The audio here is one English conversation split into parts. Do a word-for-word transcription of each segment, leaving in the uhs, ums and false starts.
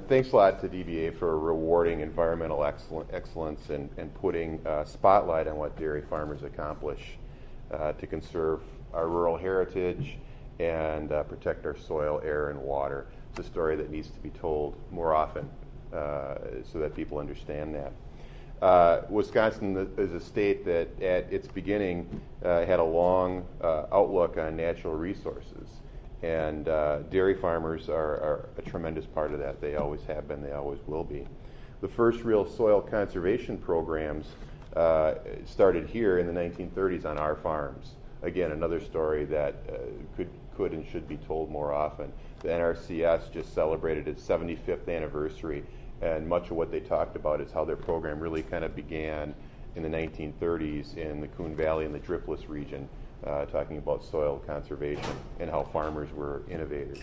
thanks a lot to D B A for rewarding environmental excellen- excellence and, and putting a spotlight on what dairy farmers accomplish uh, to conserve our rural heritage and uh, protect our soil, air, and water. It's a story that needs to be told more often uh, so that people understand that. Uh, Wisconsin is a state that at its beginning uh, had a long uh, outlook on natural resources. And uh, dairy farmers are, are a tremendous part of that. They always have been, they always will be. The first real soil conservation programs uh, started here in the nineteen thirties on our farms. Again, another story that uh, could, could and should be told more often. The N R C S just celebrated its seventy-fifth anniversary, and much of what they talked about is how their program really kind of began in the nineteen thirties in the Coon Valley and the Driftless region, uh, talking about soil conservation and how farmers were innovators.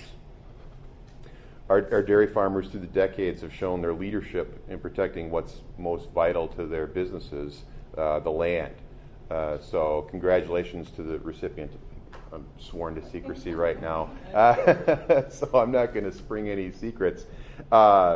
Our, our dairy farmers through the decades have shown their leadership in protecting what's most vital to their businesses, uh, the land. Uh, so congratulations to the recipient. I'm sworn to secrecy right now, uh, so I'm not going to spring any secrets. Uh,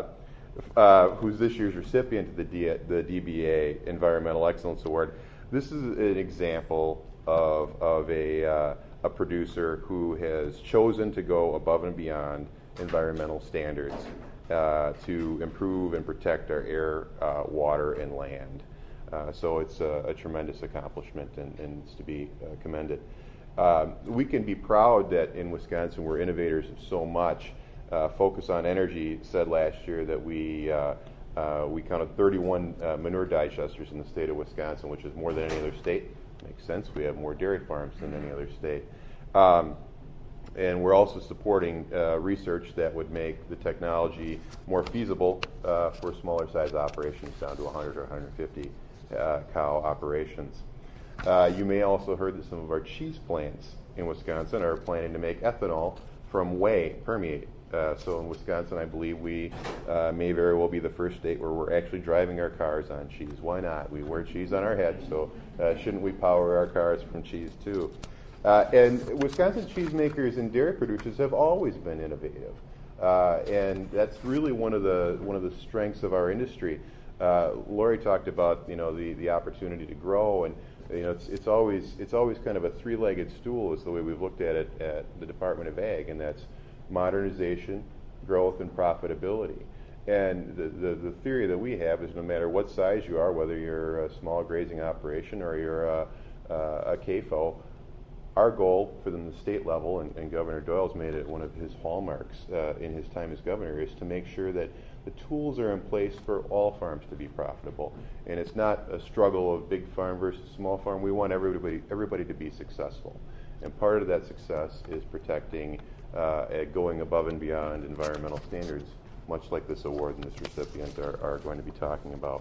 uh, who's this year's recipient of the, D- the D B A Environmental Excellence Award. This is an example of, of a, uh, a producer who has chosen to go above and beyond environmental standards uh, to improve and protect our air, uh, water, and land. Uh, so it's a, a tremendous accomplishment and, and it's to be uh, commended. Uh, we can be proud that in Wisconsin we're innovators of so much. Uh, Focus on Energy said last year that we uh, uh, we counted thirty-one uh, manure digesters in the state of Wisconsin, which is more than any other state. Makes sense. We have more dairy farms than any other state. Um, and we're also supporting uh, research that would make the technology more feasible uh, for smaller size operations down to one hundred or one hundred fifty uh, cow operations. Uh, you may also heard that some of our cheese plants in Wisconsin are planning to make ethanol from whey permeate. Uh, so in Wisconsin, I believe we uh, may very well be the first state where we're actually driving our cars on cheese. Why not? We wear cheese on our head, so uh, shouldn't we power our cars from cheese too? Uh, and Wisconsin cheesemakers and dairy producers have always been innovative, uh, and that's really one of the one of the strengths of our industry. Uh, Lori talked about you know the, the opportunity to grow, and you know it's it's always it's always kind of a three-legged stool is the way we've looked at it at the Department of Ag, and that's modernization, growth, and profitability. And the, the, the theory that we have is no matter what size you are, whether you're a small grazing operation or you're a, a, a C A F O, our goal for them, the state level, and, and Governor Doyle's made it one of his hallmarks uh, in his time as governor, is to make sure that the tools are in place for all farms to be profitable. And it's not a struggle of big farm versus small farm. We want everybody, everybody to be successful. And part of that success is protecting uh, at going above and beyond environmental standards, much like this award and this recipient are, are going to be talking about.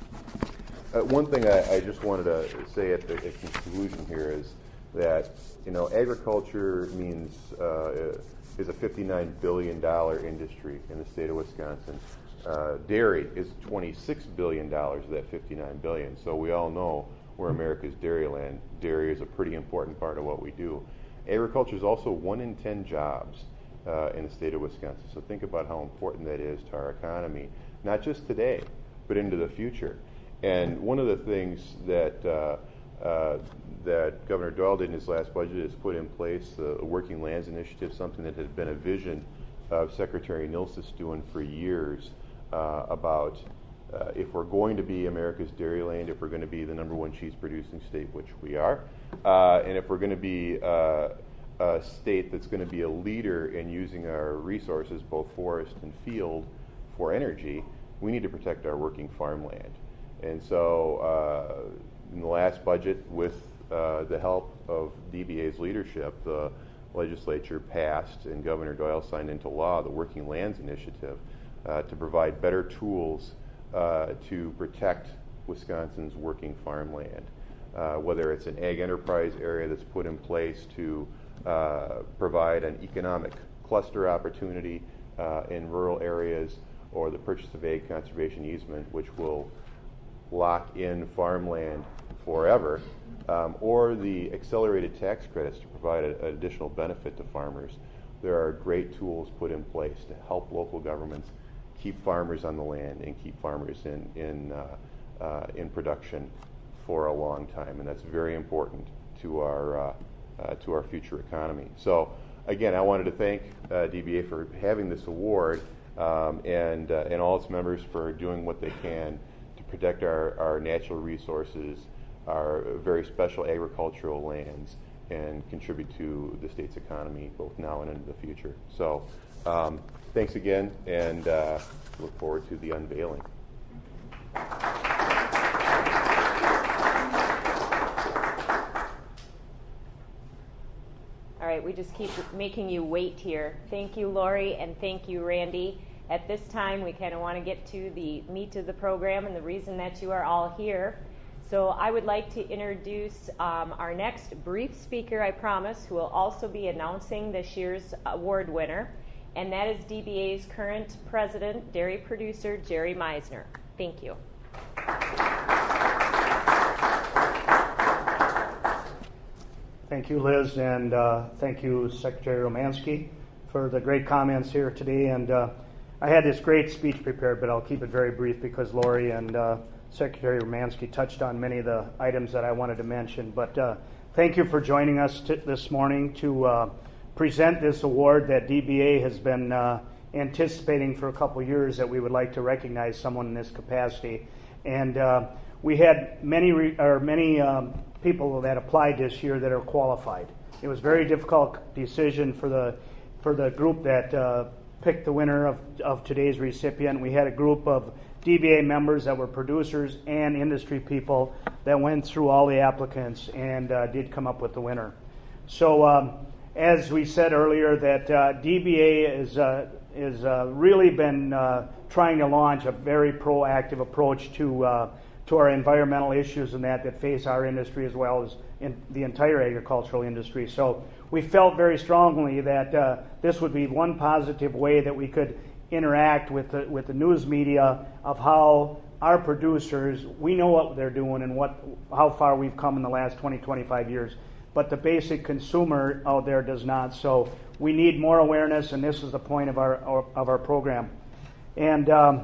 Uh, one thing I, I just wanted to say at the at conclusion here is that you know agriculture means uh, is a fifty-nine billion dollars industry in the state of Wisconsin. Uh, dairy is twenty-six billion dollars of that fifty-nine billion dollars. So we all know we're America's dairy land. Dairy is a pretty important part of what we do. Agriculture is also one in ten jobs uh, in the state of Wisconsin. So think about how important that is to our economy, not just today, but into the future. And one of the things that uh, uh, that Governor Doyle did in his last budget is put in place the Working Lands Initiative, something that had been a vision of Secretary Nilsys doing for years uh, about uh, if we're going to be America's dairy land, if we're going to be the number one cheese producing state, which we are, uh, and if we're going to be uh, a state that's going to be a leader in using our resources, both forest and field, for energy, we need to protect our working farmland. And so uh, in the last budget, with uh, the help of D B A's leadership, the legislature passed and Governor Doyle signed into law the Working Lands Initiative uh, to provide better tools uh, to protect Wisconsin's working farmland. Uh, whether it's an ag enterprise area that's put in place to uh, provide an economic cluster opportunity uh, in rural areas, or the purchase of ag conservation easement, which will lock in farmland forever, um, or the accelerated tax credits to provide a, an additional benefit to farmers. There are great tools put in place to help local governments keep farmers on the land and keep farmers in in uh, uh, in production for a long time, and that's very important to our uh, uh, to our future economy. So again, I wanted to thank uh, D B A for having this award, um, and uh, and all its members for doing what they can to protect our, our natural resources, our very special agricultural lands, and contribute to the state's economy both now and into the future. So um, thanks again, and uh, look forward to the unveiling. All right, we just keep making you wait here. Thank you, Lori, and thank you, Randy. At this time, we kind of want to get to the meat of the program and the reason that you are all here. So I would like to introduce um, our next brief speaker, I promise, who will also be announcing this year's award winner, and that is D B A's current president, dairy producer Jerry Meisner. Thank you. Thank you, Liz, and uh, thank you, Secretary Romanski, for the great comments here today. And uh, I had this great speech prepared, but I'll keep it very brief because Lori and uh, Secretary Romanski touched on many of the items that I wanted to mention. But uh, thank you for joining us t- this morning to uh, present this award that D B A has been uh, anticipating for a couple years, that we would like to recognize someone in this capacity. And uh, we had many re- or many um, people that applied this year that are qualified. It was a very difficult decision for the for the group that uh, picked the winner of, of today's recipient. We had a group of D B A members that were producers and industry people that went through all the applicants and uh, did come up with the winner. So um, as we said earlier, that uh, D B A is uh, is uh, really been uh, trying to launch a very proactive approach to uh, to our environmental issues and that that face our industry as well as in the entire agricultural industry. So we felt very strongly that uh, this would be one positive way that we could interact with the, with the news media of how our producers, we know what they're doing and what how far we've come in the last twenty, twenty-five years, but the basic consumer out there does not. So we need more awareness, and this is the point of our of our program. And um,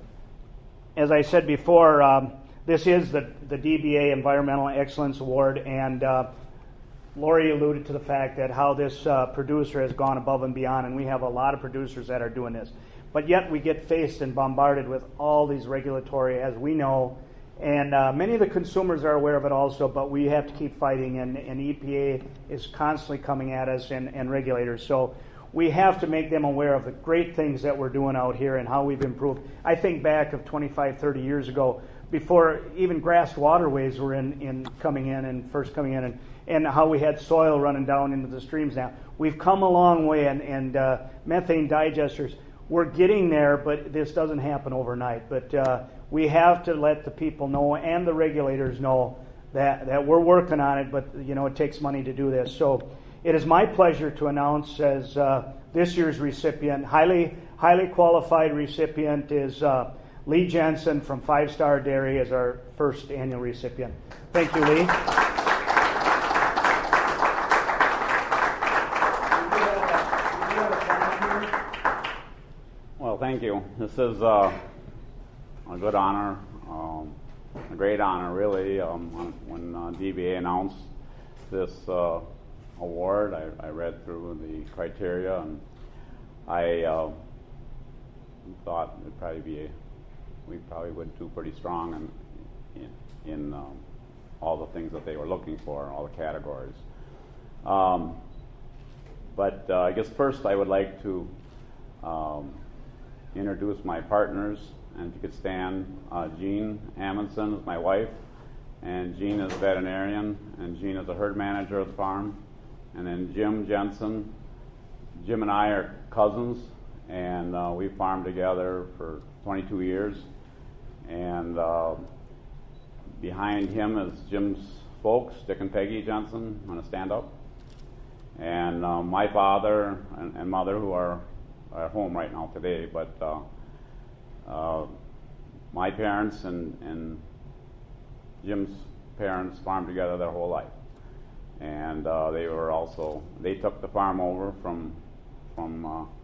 as I said before, um, this is the, the D B A Environmental Excellence Award, and uh, Lori alluded to the fact that how this uh, producer has gone above and beyond, and we have a lot of producers that are doing this. But yet we get faced and bombarded with all these regulatory, as we know, and uh, many of the consumers are aware of it also, but we have to keep fighting, and, and E P A is constantly coming at us, and, and regulators. So we have to make them aware of the great things that we're doing out here and how we've improved. I think back of twenty-five, thirty years ago, before even grassed waterways were in, in coming in and first coming in, and, and how we had soil running down into the streams now. We've come a long way, and, and uh, methane digesters, we're getting there, but this doesn't happen overnight. But uh, we have to let the people know and the regulators know that, that we're working on it, but you know it takes money to do this. So it is my pleasure to announce as uh, this year's recipient, highly highly qualified recipient is uh, Lee Jensen from Five Star Dairy as our first annual recipient. Thank you, Lee. Well, thank you. This is uh, a good honor, um, a great honor, really. Um, when uh, D B A announced this uh, award, I, I read through the criteria, and I uh, thought it'd probably be a, we probably would do pretty strong in in, in um, all the things that they were looking for, all the categories. Um, but uh, I guess first I would like to um, introduce my partners, and if you could stand, uh, Jean Amundsen is my wife, and Jean is a veterinarian, and Jean is a herd manager of the farm, and then Jim Jensen. Jim and I are cousins, and uh, we farmed together for twenty-two years, and uh, behind him is Jim's folks, Dick and Peggy Jensen. I'm going to stand up. And uh, my father and, and mother, who are at home right now today, but uh, uh, my parents and, and Jim's parents farmed together their whole life, and uh, they were also they took the farm over from from uh,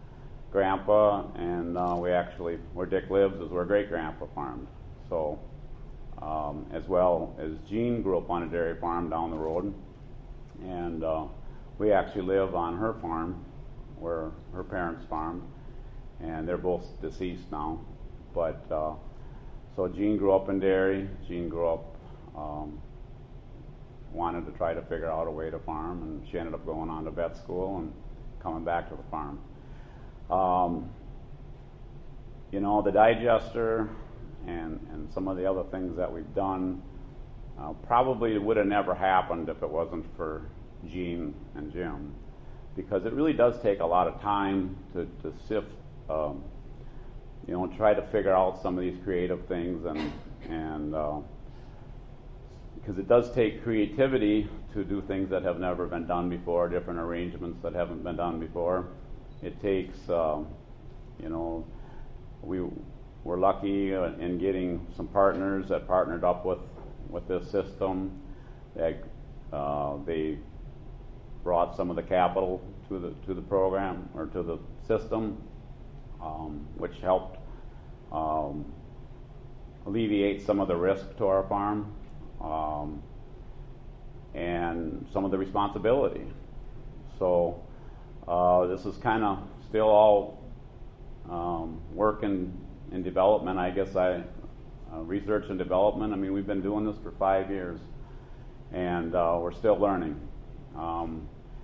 Grandpa, and uh, we actually, where Dick lives is where Great Grandpa farmed. So, um, as well as Jean grew up on a dairy farm down the road, and uh, we actually live on her farm where her parents farmed, and they're both deceased now. But uh, so Jean grew up in dairy. Jean grew up, um, wanted to try to figure out a way to farm, and she ended up going on to vet school and coming back to the farm. Um, you know, the digester and, and some of the other things that we've done uh, probably would have never happened if it wasn't for Jean and Jim, because it really does take a lot of time to, to sift, um, you know, try to figure out some of these creative things, and and uh, because it does take creativity to do things that have never been done before, different arrangements that haven't been done before. It takes, um, you know, we were lucky in getting some partners that partnered up with, with this system. That uh, they brought some of the capital to the to the program or to the system, um, which helped um, alleviate some of the risk to our farm um, and some of the responsibility. So. Uh, this is kind of still all um, work in, in development, I guess. I uh, research and development. I mean, we've been doing this for five years, and uh, we're still learning. Um,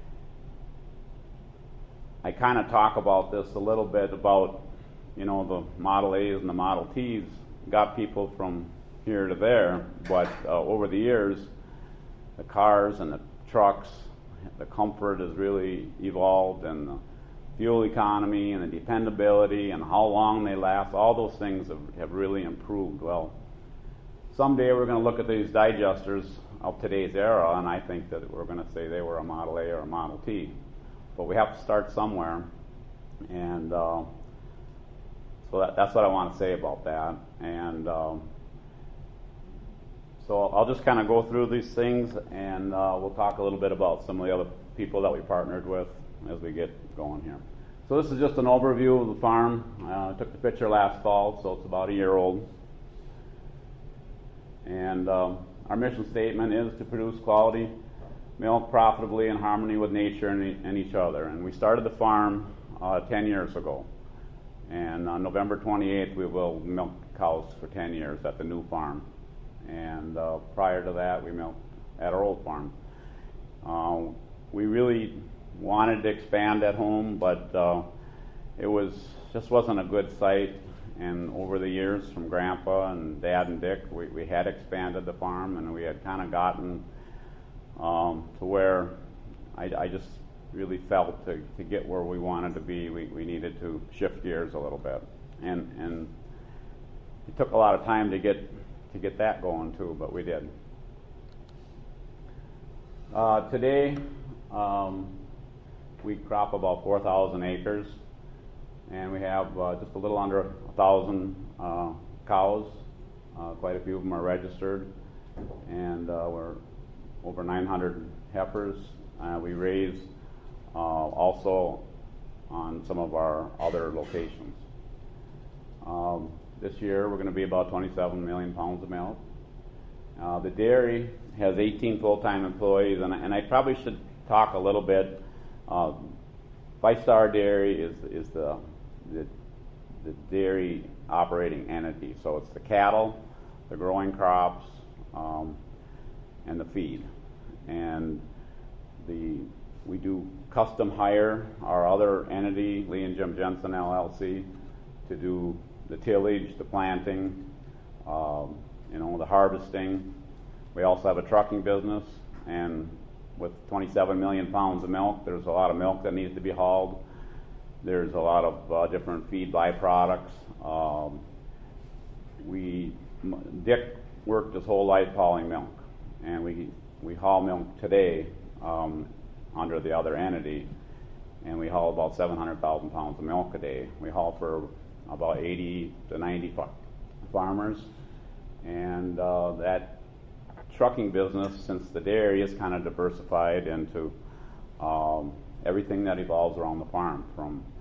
I kind of talk about this a little bit about, you know, the Model A's and the Model T's got people from here to there, but uh, over the years, the cars and the trucks, the comfort has really evolved, and the fuel economy and the dependability and how long they last, all those things have, have really improved. Well, someday we're going to look at these digesters of today's era, and I think that we're going to say they were a Model A or a Model T. But we have to start somewhere, and uh, so that, that's what I want to say about that. And um, So I'll just kind of go through these things, and uh, we'll talk a little bit about some of the other people that we partnered with as we get going here. So this is just an overview of the farm. Uh, I took the picture last fall, so it's about a year old. And um, our mission statement is to produce quality milk profitably in harmony with nature and, e- and each other. And we started the farm uh, ten years ago. And on November twenty-eighth, we will milk cows for ten years at the new farm. And uh, prior to that, we milked at our old farm. Uh, we really wanted to expand at home, but uh, it was just wasn't a good site. And over the years, from Grandpa and Dad and Dick, we, we had expanded the farm, and we had kind of gotten um, to where I, I just really felt to, to get where we wanted to be, we, we needed to shift gears a little bit. And and it took a lot of time to get to get that going too, but we did. Uh, today, um, we crop about four thousand acres, and we have uh, just a little under one thousand uh, cows. Uh, quite a few of them are registered, and uh, we're over nine hundred heifers. Uh, we raise uh, also on some of our other locations. Um, This year, we're going to be about twenty-seven million pounds of milk. Uh, the dairy has eighteen full-time employees, and, and I probably should talk a little bit. Uh, ViStar Dairy is is the, the the dairy operating entity. So it's the cattle, the growing crops, um, and the feed. And the we do custom hire our other entity, Lee and Jim Jensen L L C, to do the tillage, the planting, um, you know, the harvesting. We also have a trucking business, and with twenty-seven million pounds of milk, there's a lot of milk that needs to be hauled. There's a lot of uh, different feed byproducts. Um, we, Dick worked his whole life hauling milk, and we we haul milk today um, under the other entity, and we haul about seven hundred thousand pounds of milk a day. We haul for about eighty to ninety fa- farmers, and uh, that trucking business, since the dairy is kind of diversified into um, everything that evolves around the farm, from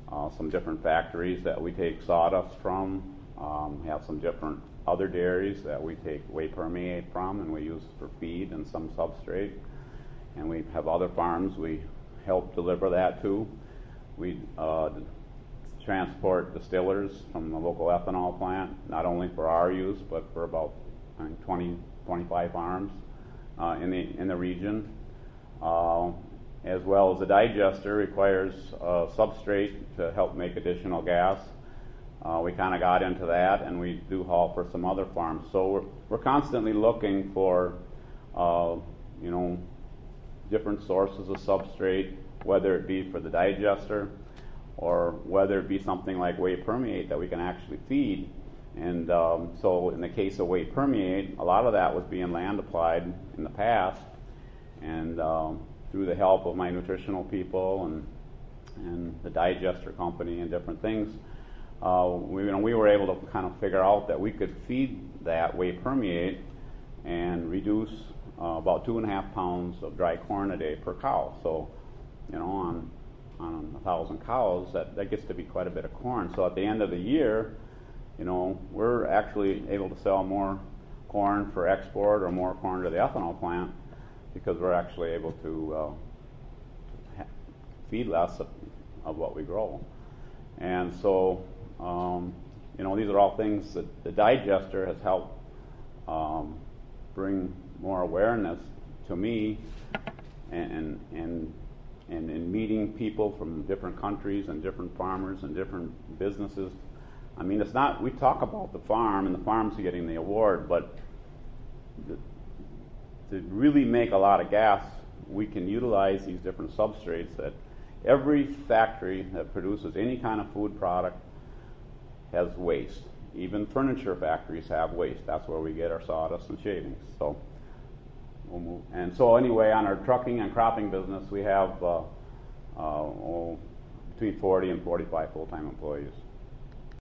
uh, some different factories that we take sawdust from. Um, we have some different other dairies that we take whey permeate from and we use for feed and some substrate. And we have other farms we help deliver that to. We uh, transport distillers from the local ethanol plant, not only for our use, but for about I think, twenty, twenty-five farms uh, in the in the region. Uh, as well as the digester requires uh, substrate to help make additional gas. Uh, we kind of got into that, and we do haul for some other farms. So we're, we're constantly looking for, uh, you know, different sources of substrate, whether it be for the digester or whether it be something like whey permeate that we can actually feed. And um, so in the case of whey permeate, a lot of that was being land applied in the past. And um, through the help of my nutritional people and and the digester company and different things, uh, we, you know, we were able to kind of figure out that we could feed that whey permeate and reduce uh, about two and a half pounds of dry corn a day per cow. So, you know, on on a thousand cows, that, that gets to be quite a bit of corn. So at the end of the year, you know, we're actually able to sell more corn for export or more corn to the ethanol plant because we're actually able to uh, ha- feed less of, of what we grow. And so, um, you know, these are all things that the digester has helped um, bring more awareness to me and and and in meeting people from different countries and different farmers and different businesses. I mean, it's not, we talk about the farm and the farm's getting the award, but the, to really make a lot of gas, we can utilize these different substrates that every factory that produces any kind of food product has waste. Even furniture factories have waste. That's where we get our sawdust and shavings. So we'll move. And so anyway, on our trucking and cropping business, we have uh, uh, oh, between forty and forty-five full-time employees.